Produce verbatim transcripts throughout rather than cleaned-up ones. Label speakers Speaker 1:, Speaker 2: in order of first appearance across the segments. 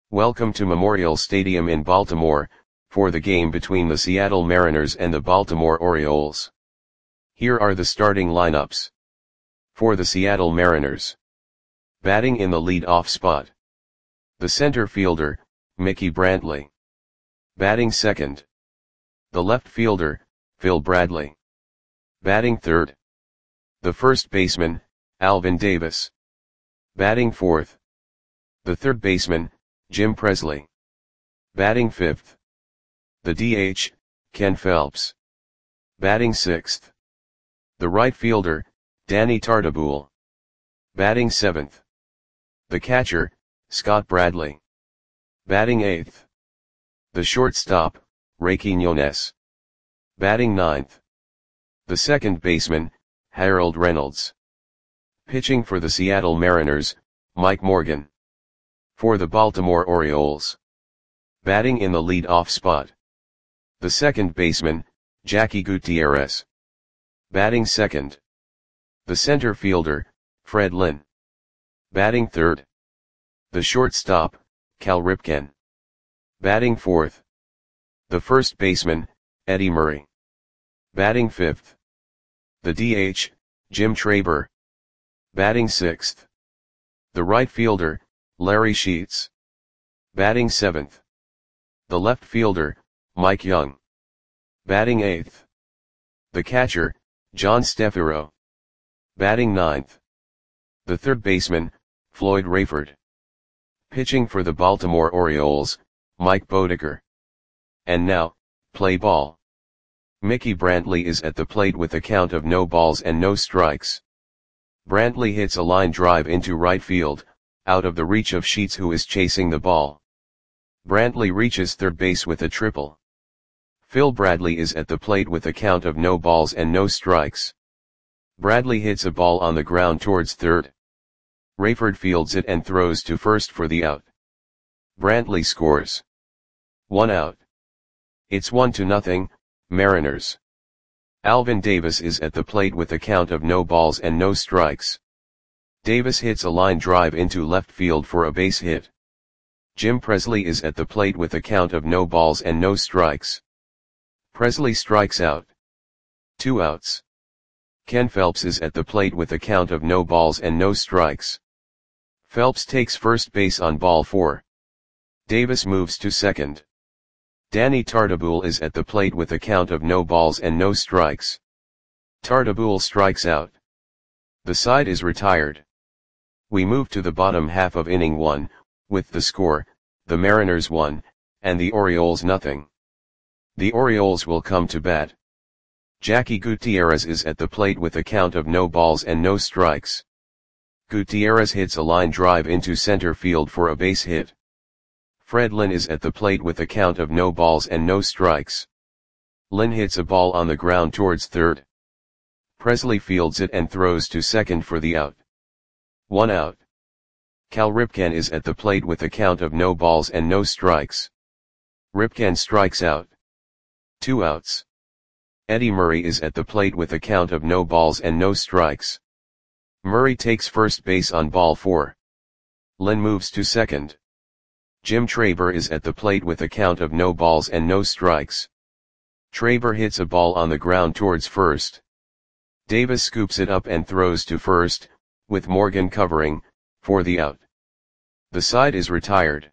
Speaker 1: Welcome to Memorial Stadium in Baltimore, for the game between the Seattle Mariners and the Baltimore Orioles. Here are the starting lineups. For the Seattle Mariners. Batting in the lead-off spot. The center fielder, Mickey Brantley. Batting second. The left fielder, Phil Bradley. Batting third. The first baseman, Alvin Davis. Batting fourth. The third baseman, Jim Presley. Batting fifth. The D H, Ken Phelps. Batting sixth. The right fielder, Danny Tartabull. Batting seventh. The catcher, Scott Bradley. Batting eighth. The shortstop, Ray Quiñones. Batting ninth. The second baseman, Harold Reynolds. Pitching for the Seattle Mariners, Mike Morgan. For the Baltimore Orioles. Batting in the lead-off spot. The second baseman, Jackie Gutierrez. Batting second. The center fielder, Fred Lynn. Batting third. The shortstop, Cal Ripken. Batting fourth. The first baseman, Eddie Murray. Batting fifth. The D H, Jim Traber. Batting sixth. The right fielder, Larry Sheets. Batting seventh. The left fielder, Mike Young. Batting eighth. The catcher, John Stefero. Batting ninth. The third baseman, Floyd Rayford. Pitching for the Baltimore Orioles, Mike Boddicker. And now, play ball. Mickey Brantley is at the plate with a count of no balls and no strikes. Brantley hits a line drive into right field, out of the reach of Sheets, who is chasing the ball. Brantley reaches third base with a triple. Phil Bradley is at the plate with a count of no balls and no strikes. Bradley hits a ball on the ground towards third. Rayford fields it and throws to first for the out. Brantley scores. One out. It's one to nothing, Mariners. Alvin Davis is at the plate with a count of no balls and no strikes. Davis hits a line drive into left field for a base hit. Jim Presley is at the plate with a count of no balls and no strikes. Presley strikes out. Two outs. Ken Phelps is at the plate with a count of no balls and no strikes. Phelps takes first base on ball four. Davis moves to second. Danny Tartabull is at the plate with a count of no balls and no strikes. Tartabull strikes out. The side is retired. We move to the bottom half of inning one, with the score, the Mariners one, and the Orioles nothing. The Orioles will come to bat. Jackie Gutierrez is at the plate with a count of no balls and no strikes. Gutierrez hits a line drive into center field for a base hit. Fred Lynn is at the plate with a count of no balls and no strikes. Lynn hits a ball on the ground towards third. Presley fields it and throws to second for the out. One out. Cal Ripken is at the plate with a count of no balls and no strikes. Ripken strikes out. Two outs. Eddie Murray is at the plate with a count of no balls and no strikes. Murray takes first base on ball four. Lynn moves to second. Jim Traber is at the plate with a count of no balls and no strikes. Traber hits a ball on the ground towards first. Davis scoops it up and throws to first, with Morgan covering, for the out. The side is retired.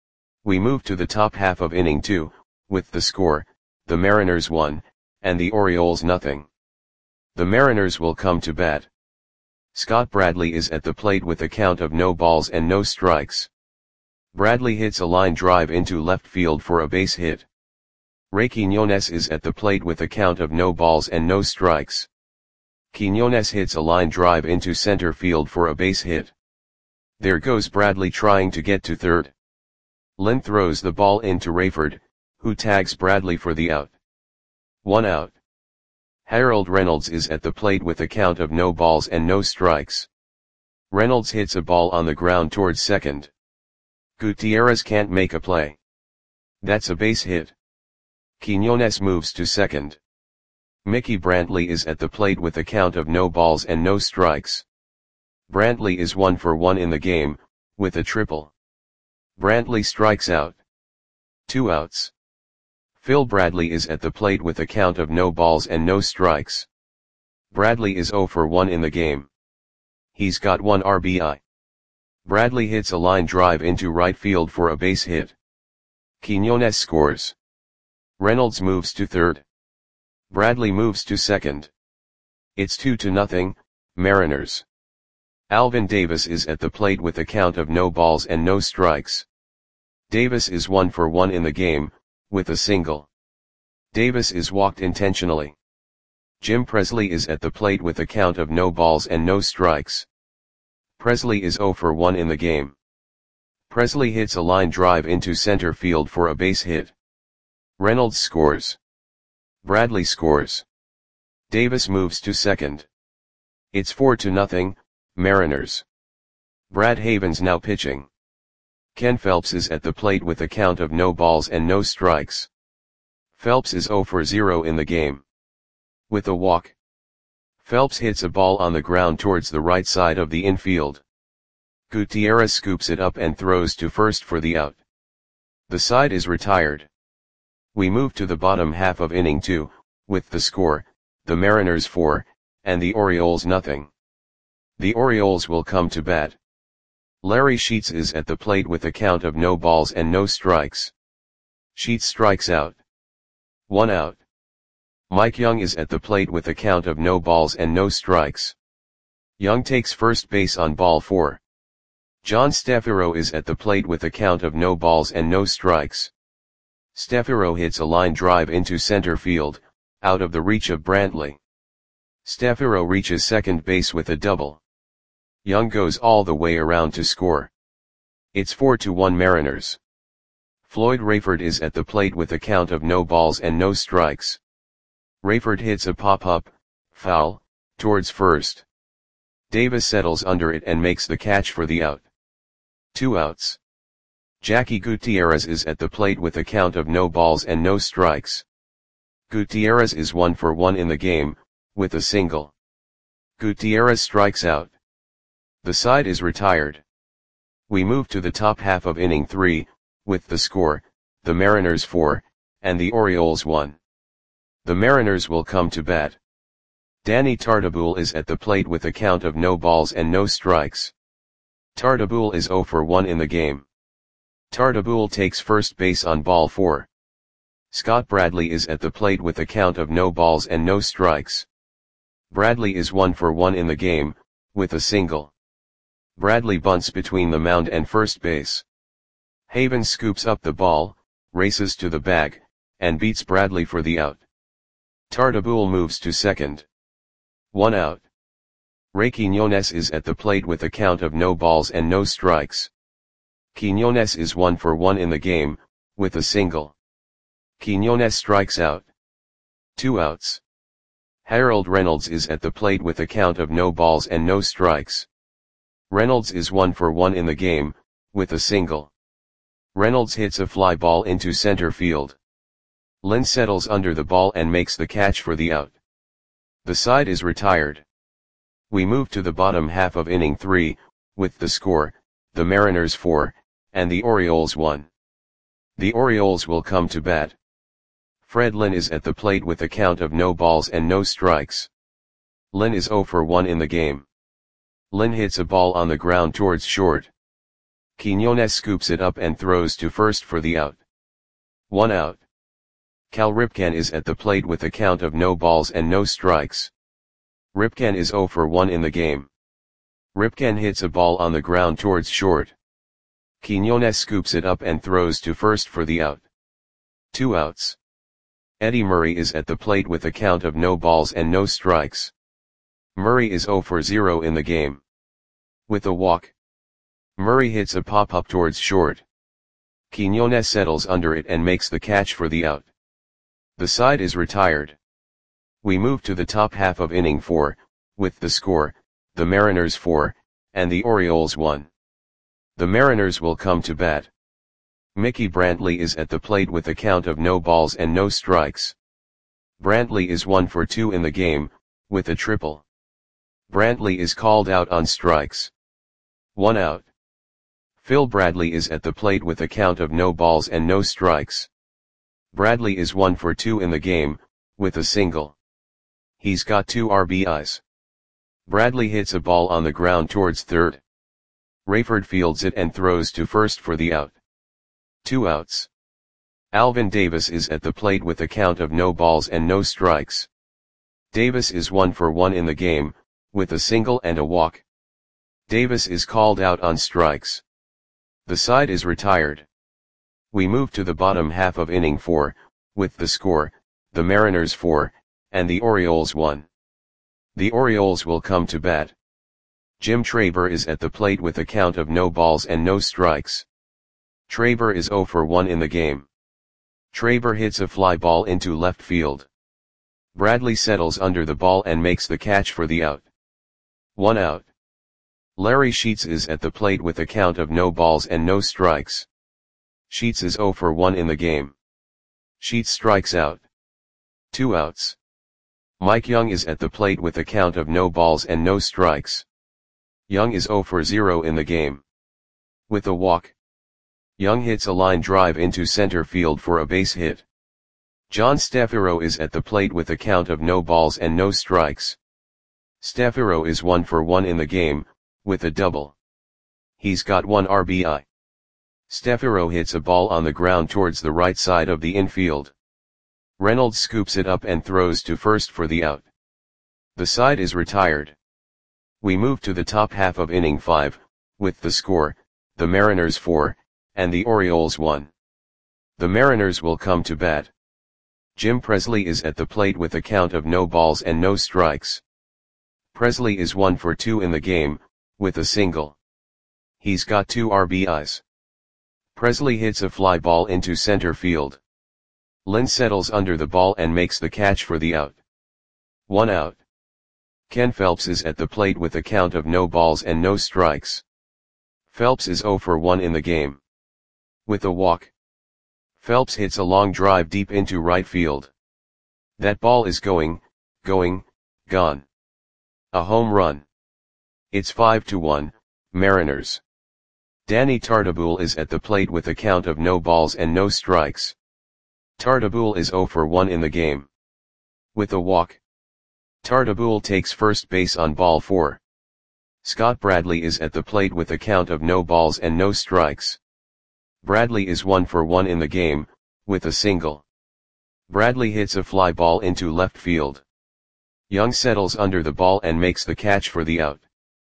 Speaker 1: We move to the top half of inning two, with the score, the Mariners one, and the Orioles nothing. The Mariners will come to bat. Scott Bradley is at the plate with a count of no balls and no strikes. Bradley hits a line drive into left field for a base hit. Ray Quiñones is at the plate with a count of no balls and no strikes. Quiñones hits a line drive into center field for a base hit. There goes Bradley trying to get to third. Lynn throws the ball into Rayford, who tags Bradley for the out. One out. Harold Reynolds is at the plate with a count of no balls and no strikes. Reynolds hits a ball on the ground towards second. Gutierrez can't make a play. That's a base hit. Quiñones moves to second. Mickey Brantley is at the plate with a count of no balls and no strikes. Brantley is one for one in the game, with a triple. Brantley strikes out. Two outs. Phil Bradley is at the plate with a count of no balls and no strikes. Bradley is oh for one in the game. He's got one R B I. Bradley hits a line drive into right field for a base hit. Quiñones scores. Reynolds moves to third. Bradley moves to second. It's two to nothing, Mariners. Alvin Davis is at the plate with a count of no balls and no strikes. Davis is one for one in the game, with a single. Davis is walked intentionally. Jim Presley is at the plate with a count of no balls and no strikes. Presley is oh for one in the game. Presley hits a line drive into center field for a base hit. Reynolds scores. Bradley scores. Davis moves to second. It's four to nothing, Mariners. Brad Havens now pitching. Ken Phelps is at the plate with a count of no balls and no strikes. Phelps is oh for zero in the game. With a walk. Phelps hits a ball on the ground towards the right side of the infield. Gutierrez scoops it up and throws to first for the out. The side is retired. We move to the bottom half of inning two, with the score, the Mariners four, and the Orioles nothing. The Orioles will come to bat. Larry Sheets is at the plate with a count of no balls and no strikes. Sheets strikes out. One out. Mike Young is at the plate with a count of no balls and no strikes. Young takes first base on ball four. John Stefiro is at the plate with a count of no balls and no strikes. Stefiro hits a line drive into center field, out of the reach of Brantley. Stefiro reaches second base with a double. Young goes all the way around to score. It's four to one Mariners. Floyd Rayford is at the plate with a count of no balls and no strikes. Rayford hits a pop-up, foul, towards first. Davis settles under it and makes the catch for the out. Two outs. Jackie Gutierrez is at the plate with a count of no balls and no strikes. Gutierrez is one for one in the game, with a single. Gutierrez strikes out. The side is retired. We move to the top half of inning three, with the score, the Mariners four, and the Orioles one. The Mariners will come to bat. Danny Tartabull is at the plate with a count of no balls and no strikes. Tartabull is oh for one in the game. Tartabull takes first base on ball four. Scott Bradley is at the plate with a count of no balls and no strikes. Bradley is one for one in the game, with a single. Bradley bunts between the mound and first base. Havens scoops up the ball, races to the bag, and beats Bradley for the out. Tartabull moves to second. One out. Ray Quiñones is at the plate with a count of no balls and no strikes. Quiñones is one for one in the game, with a single. Quiñones strikes out. Two outs. Harold Reynolds is at the plate with a count of no balls and no strikes. Reynolds is one for one in the game, with a single. Reynolds hits a fly ball into center field. Lynn settles under the ball and makes the catch for the out. The side is retired. We move to the bottom half of inning three, with the score, the Mariners four, and the Orioles one. The Orioles will come to bat. Fred Lynn is at the plate with a count of no balls and no strikes. Lynn is oh for one in the game. Lynn hits a ball on the ground towards short. Quiñones scoops it up and throws to first for the out. One out. Cal Ripken is at the plate with a count of no balls and no strikes. Ripken is oh for one in the game. Ripken hits a ball on the ground towards short. Quiñones scoops it up and throws to first for the out. Two outs. Eddie Murray is at the plate with a count of no balls and no strikes. Murray is oh for zero in the game. With a walk. Murray hits a pop-up towards short. Quiñones settles under it and makes the catch for the out. The side is retired. We move to the top half of inning four, with the score, the Mariners four, and the Orioles one. The Mariners will come to bat. Mickey Brantley is at the plate with a count of no balls and no strikes. Brantley is one for two in the game, with a triple. Brantley is called out on strikes. One out. Phil Bradley is at the plate with a count of no balls and no strikes. Bradley is one for two in the game, with a single. He's got two R B Is. Bradley hits a ball on the ground towards third. Rayford fields it and throws to first for the out. Two outs. Alvin Davis is at the plate with a count of no balls and no strikes. Davis is one for one in the game, with a single and a walk. Davis is called out on strikes. The side is retired. We move to the bottom half of inning four, with the score, the Mariners four, and the Orioles one. The Orioles will come to bat. Jim Traber is at the plate with a count of no balls and no strikes. Traber is zero for one in the game. Traber hits a fly ball into left field. Bradley settles under the ball and makes the catch for the out. One out. Larry Sheets is at the plate with a count of no balls and no strikes. Sheets is zero for one in the game. Sheets strikes out. Two outs. Mike Young is at the plate with a count of no balls and no strikes. Young is zero for zero in the game. With a walk. Young hits a line drive into center field for a base hit. John Stefiro is at the plate with a count of no balls and no strikes. Stefiro is one for one in the game, with a double. He's got one R B I. Stefiro hits a ball on the ground towards the right side of the infield. Reynolds scoops it up and throws to first for the out. The side is retired. We move to the top half of inning five, with the score, the Mariners four, and the Orioles one. The Mariners will come to bat. Jim Presley is at the plate with a count of no balls and no strikes. Presley is one for two in the game, with a single. He's got two R B Is. Presley hits a fly ball into center field. Lynn settles under the ball and makes the catch for the out. One out. Ken Phelps is at the plate with a count of no balls and no strikes. Phelps is zero for one in the game. With a walk. Phelps hits a long drive deep into right field. That ball is going, going, gone. A home run. It's five to one, Mariners. Danny Tartabull is at the plate with a count of no balls and no strikes. Tartabull is zero for one in the game. With a walk. Tartabull takes first base on ball four. Scott Bradley is at the plate with a count of no balls and no strikes. Bradley is one for one in the game, with a single. Bradley hits a fly ball into left field. Young settles under the ball and makes the catch for the out.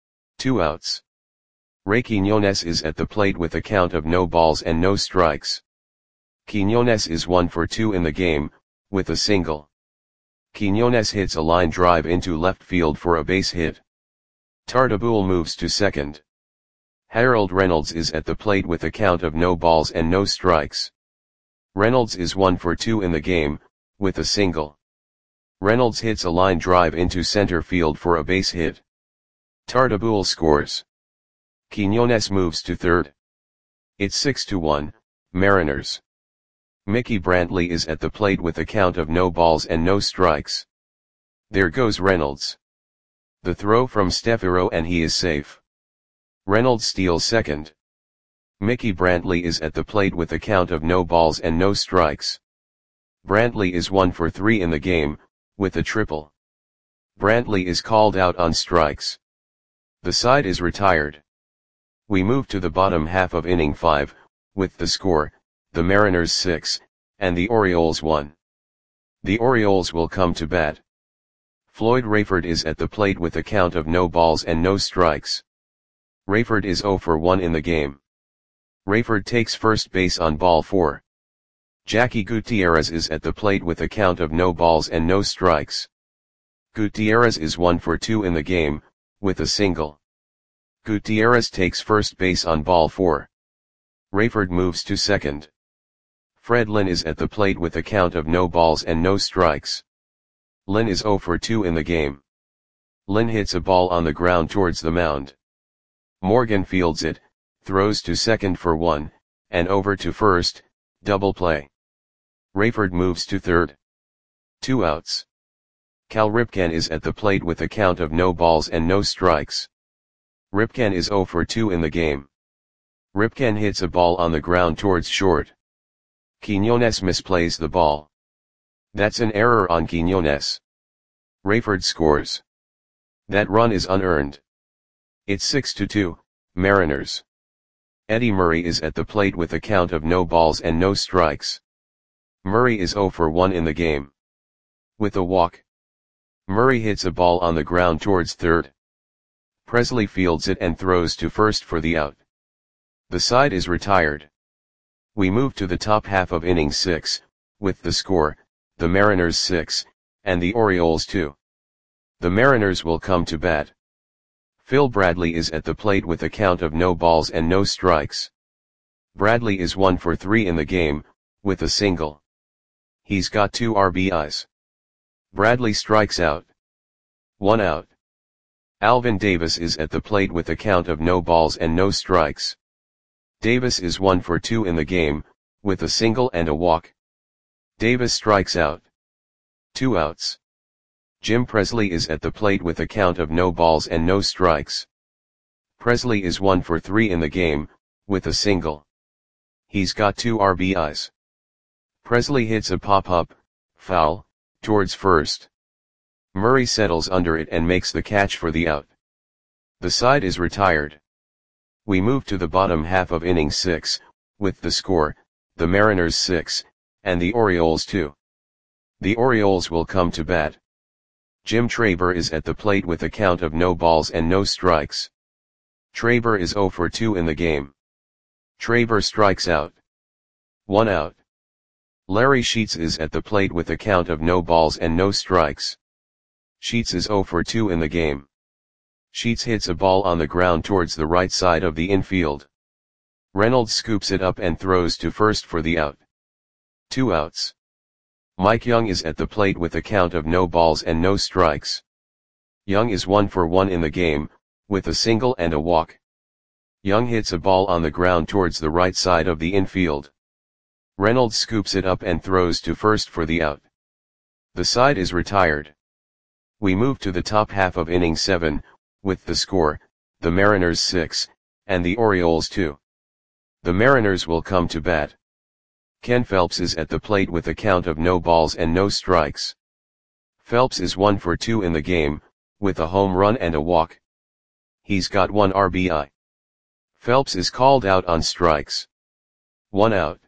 Speaker 1: Two outs. Ray Quiñones is at the plate with a count of no balls and no strikes. Quiñones is one for two in the game, with a single. Quiñones hits a line drive into left field for a base hit. Tartabull moves to second. Harold Reynolds is at the plate with a count of no balls and no strikes. Reynolds is one for two in the game, with a single. Reynolds hits a line drive into center field for a base hit. Tartabull scores. Quiñones moves to third. It's six to one, Mariners. Mickey Brantley is at the plate with a count of no balls and no strikes. There goes Reynolds. The throw from Stefiro and he is safe. Reynolds steals second. Mickey Brantley is at the plate with a count of no balls and no strikes. Brantley is one for three in the game, with a triple. Brantley is called out on strikes. The side is retired. We move to the bottom half of inning five, with the score, the Mariners six, and the Orioles one. The Orioles will come to bat. Floyd Rayford is at the plate with a count of no balls and no strikes. Rayford is zero for one in the game. Rayford takes first base on ball four. Jackie Gutierrez is at the plate with a count of no balls and no strikes. Gutierrez is one for two in the game, with a single. Gutierrez takes first base on ball four. Rayford moves to second. Fred Lynn is at the plate with a count of no balls and no strikes. Lynn is zero for two in the game. Lynn hits a ball on the ground towards the mound. Morgan fields it, throws to second for one, and over to first, double play. Rayford moves to third. Two outs. Cal Ripken is at the plate with a count of no balls and no strikes. Ripken is zero for two in the game. Ripken hits a ball on the ground towards short. Quiñones misplays the ball. That's an error on Quiñones. Rayford scores. That run is unearned. It's six to two, Mariners. Eddie Murray is at the plate with a count of no balls and no strikes. Murray is zero for one in the game. With a walk. Murray hits a ball on the ground towards third. Presley fields it and throws to first for the out. The side is retired. We move to the top half of inning six, with the score, the Mariners six, and the Orioles two. The Mariners will come to bat. Phil Bradley is at the plate with a count of no balls and no strikes. Bradley is one for three in the game, with a single. He's got two R B Is. Bradley strikes out. One out. Alvin Davis is at the plate with a count of no balls and no strikes. Davis is one for two in the game, with a single and a walk. Davis strikes out. Two outs. Jim Presley is at the plate with a count of no balls and no strikes. Presley is one for three in the game, with a single. He's got two R B Is. Presley hits a pop-up, foul, towards first. Murray settles under it and makes the catch for the out. The side is retired. We move to the bottom half of inning six, with the score, the Mariners six, and the Orioles two. The Orioles will come to bat. Jim Traber is at the plate with a count of no balls and no strikes. Traber is zero for two in the game. Traber strikes out. One out. Larry Sheets is at the plate with a count of no balls and no strikes. Sheets is zero for two in the game. Sheets hits a ball on the ground towards the right side of the infield. Reynolds scoops it up and throws to first for the out. Two outs. Mike Young is at the plate with a count of no balls and no strikes. Young is one for one in the game, with a single and a walk. Young hits a ball on the ground towards the right side of the infield. Reynolds scoops it up and throws to first for the out. The side is retired. We move to the top half of inning seven, with the score, the Mariners six, and the Orioles two. The Mariners will come to bat. Ken Phelps is at the plate with a count of no balls and no strikes. Phelps is one for two in the game, with a home run and a walk. He's got one R B I. Phelps is called out on strikes. One out.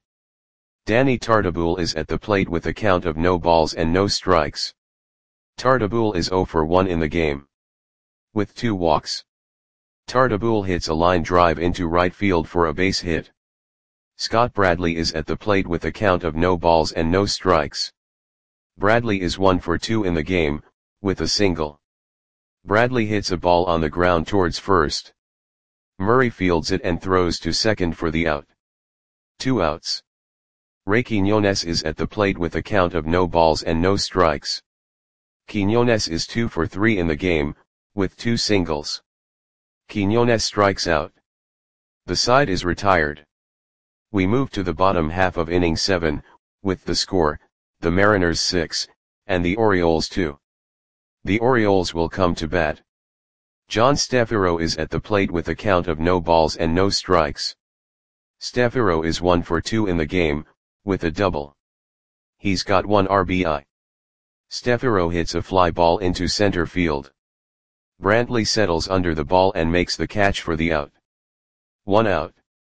Speaker 1: Danny Tartabull is at the plate with a count of no balls and no strikes. Tartabull is zero for one in the game. With two walks. Tartabull hits a line drive into right field for a base hit. Scott Bradley is at the plate with a count of no balls and no strikes. Bradley is one for two in the game, with a single. Bradley hits a ball on the ground towards first. Murray fields it and throws to second for the out. Two outs. Ray Quiñones is at the plate with a count of no balls and no strikes. Quiñones is two for three in the game, with two singles. Quiñones strikes out. The side is retired. We move to the bottom half of inning seven, with the score, the Mariners six, and the Orioles two. The Orioles will come to bat. John Stefiro is at the plate with a count of no balls and no strikes. Stefiro is one for two in the game, with a double. He's got one R B I. Stefiro hits a fly ball into center field. Brantley settles under the ball and makes the catch for the out. One out.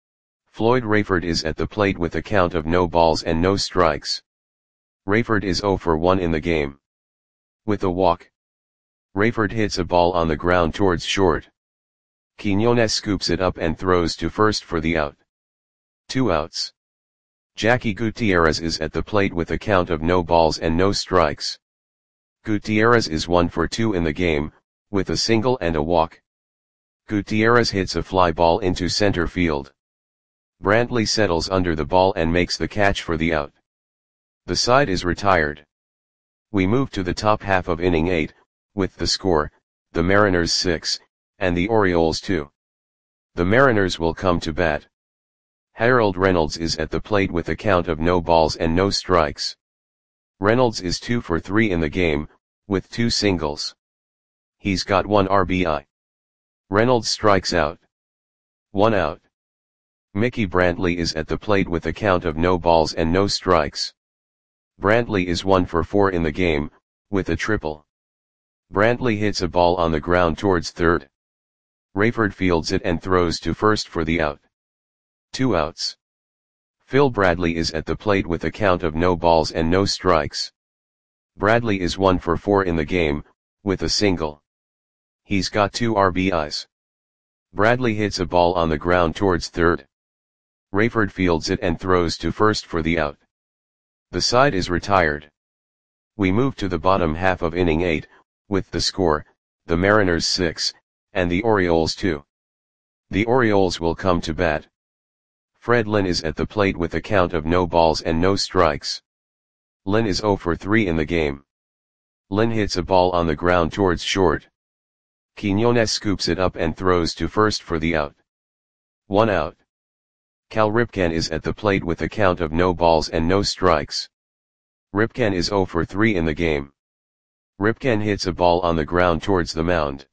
Speaker 1: Floyd Rayford is at the plate with a count of no balls and no strikes. Rayford is zero for one in the game. With a walk. Rayford hits a ball on the ground towards short. Quiñones scoops it up and throws to first for the out. Two outs. Jackie Gutierrez is at the plate with a count of no balls and no strikes. Gutierrez is one for two in the game, with a single and a walk. Gutierrez hits a fly ball into center field. Brantley settles under the ball and makes the catch for the out. The side is retired. We move to the top half of inning eight, with the score, the Mariners six, and the Orioles two. The Mariners will come to bat. Harold Reynolds is at the plate with a count of no balls and no strikes. Reynolds is two for three in the game, with two singles. He's got one R B I. Reynolds strikes out. One out. Mickey Brantley is at the plate with a count of no balls and no strikes. Brantley is one for four in the game, with a triple. Brantley hits a ball on the ground towards third. Rayford fields it and throws to first for the out. Two outs. Phil Bradley is at the plate with a count of no balls and no strikes. Bradley is one for four in the game, with a single. He's got two R B Is. Bradley hits a ball on the ground towards third. Rayford fields it and throws to first for the out. The side is retired. We move to the bottom half of inning eight, with the score, the Mariners six, and the Orioles two. The Orioles will come to bat. Fred Lynn is at the plate with a count of no balls and no strikes. Lynn is zero for three in the game. Lynn hits a ball on the ground towards short. Quinones scoops it up and throws to first for the out. One out. Cal Ripken is at the plate with a count of no balls and no strikes. Ripken is zero for three in the game. Ripken hits a ball on the ground towards the mound.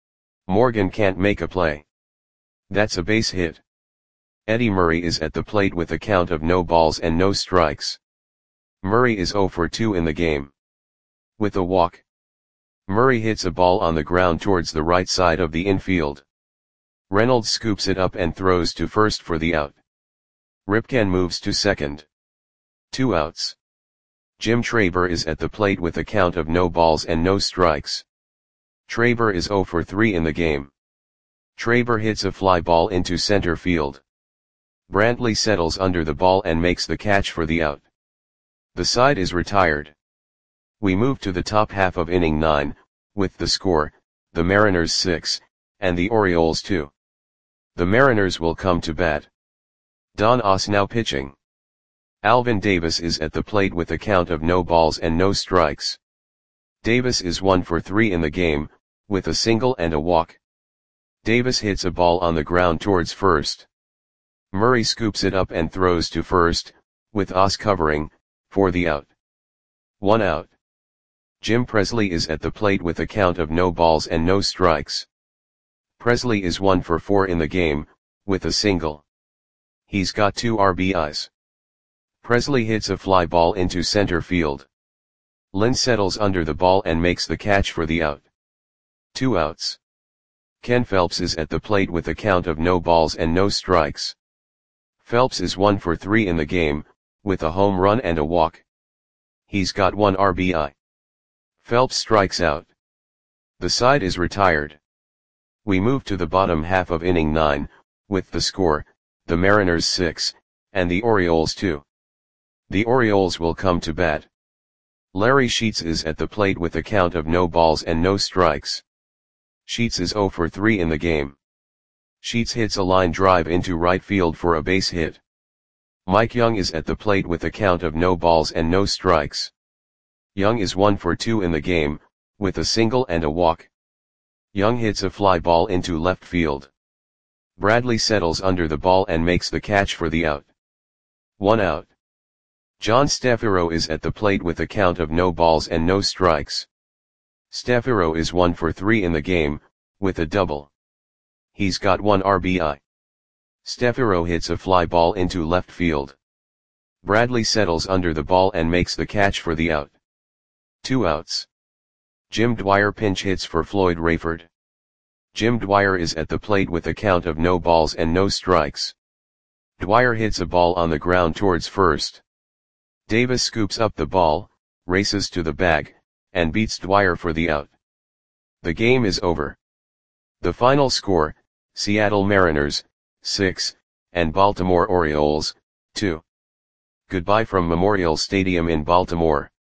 Speaker 1: Morgan can't make a play. That's a base hit. Eddie Murray is at the plate with a count of no balls and no strikes. Murray is zero for two in the game. With a walk. Murray hits a ball on the ground towards the right side of the infield. Reynolds scoops it up and throws to first for the out. Ripken moves to second. Two outs. Jim Traber is at the plate with a count of no balls and no strikes. Traber is zero for three in the game. Traber hits a fly ball into center field. Brantley settles under the ball and makes the catch for the out. The side is retired. We move to the top half of inning nine, with the score, the Mariners six, and the Orioles two. The Mariners will come to bat. Don Oss now pitching. Alvin Davis is at the plate with a count of no balls and no strikes. Davis is one for three in the game, with a single and a walk. Davis hits a ball on the ground towards first. Murray scoops it up and throws to first, with Oss covering, for the out. One out. Jim Presley is at the plate with a count of no balls and no strikes. Presley is one for four in the game, with a single. He's got two R B Is. Presley hits a fly ball into center field. Lynn settles under the ball and makes the catch for the out. Two outs. Ken Phelps is at the plate with a count of no balls and no strikes. Phelps is one for three in the game, with a home run and a walk. He's got one R B I. Phelps strikes out. The side is retired. We move to the bottom half of inning nine, with the score, the Mariners six, and the Orioles two. The Orioles will come to bat. Larry Sheets is at the plate with a count of no balls and no strikes. Sheets is zero for three in the game. Sheets hits a line drive into right field for a base hit. Mike Young is at the plate with a count of no balls and no strikes. Young is one for two in the game, with a single and a walk. Young hits a fly ball into left field. Bradley settles under the ball and makes the catch for the out. One out. John Staffiero is at the plate with a count of no balls and no strikes. Staffiero is one for three in the game, with a double. He's got one R B I. Staffiero hits a fly ball into left field. Bradley settles under the ball and makes the catch for the out. Two outs. Jim Dwyer pinch hits for Floyd Rayford. Jim Dwyer is at the plate with a count of no balls and no strikes. Dwyer hits a ball on the ground towards first. Davis scoops up the ball, races to the bag, and beats Dwyer for the out. The game is over. The final score, Seattle Mariners, six, and Baltimore Orioles, two. Goodbye from Memorial Stadium in Baltimore.